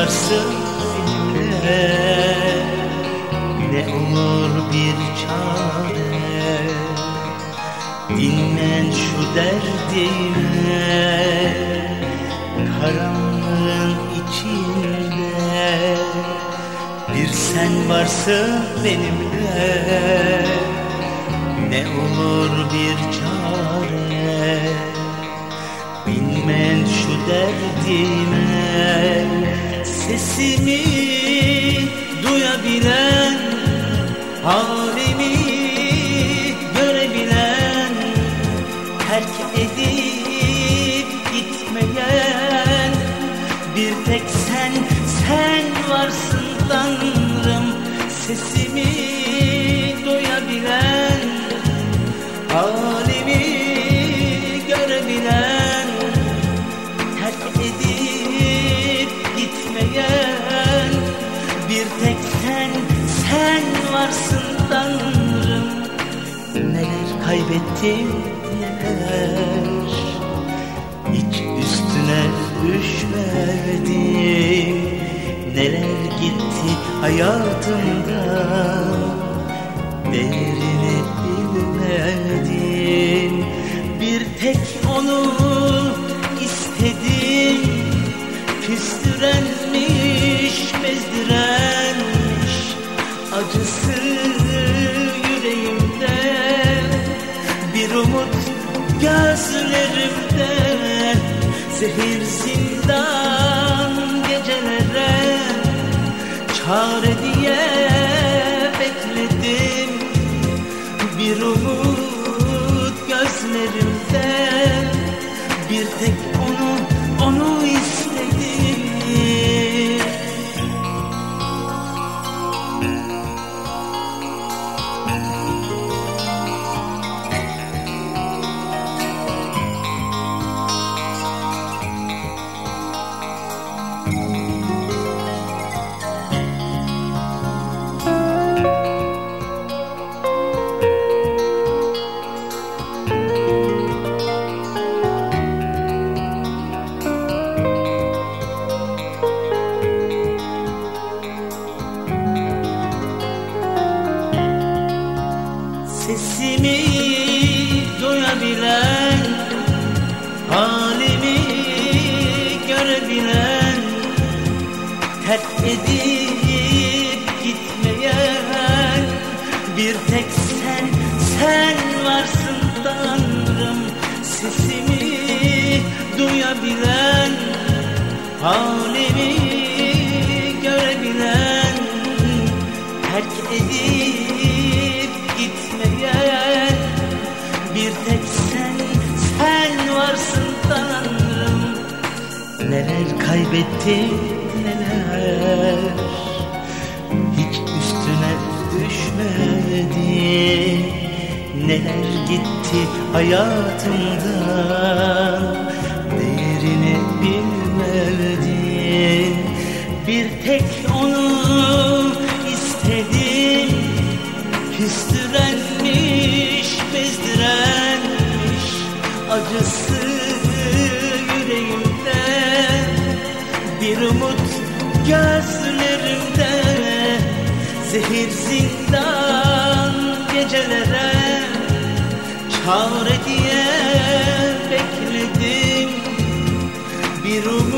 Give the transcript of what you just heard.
varsın benimle, ne olur bir çare. Dinlen şu derdime, karanlığın içinde. Bir sen varsın benimle, ne olur bir çare. Bilmen şu derdime, sesimi duyabilen, halimi görebilen, terk edip gitmeyen bir tek sen varsın Tanrım. Sesimi duyabilen, halimi görebilen, terk edip gitmeyen bir tek sen varsın Tanrım. Neler kaybettim neler, hiç üstüne düşmedim. Neler gitti hayatımdan, değerini bilmedim. Bir tek onu istedim, küstürenmiş, bezdirenmiş, acısı yüreğimde, bir umut gözlerimde. Zehir zindan gecelere, çare diye bekledim. Bir umut gözlerimde, bir tek onu istedim. Sesimi duyabilen, halimi görebilen, terk edip gitmeyen bir tek sen varsın Tanrım. Sesimi duyabilen, halimi görebilen, terk edip gitmeyen bir tek sen varsın Tanrım. Neler kaybettim neler, hiç üstüne düşmedim. Neler gitti hayatımdan, değerini bilmedim. Bir tek onu istedim, küstürenmiş, bezdirenmiş, acısı yüreğimde, bir umut gözlerimde. Zehir zindan gecelere, çare diye bekledim. Bir umut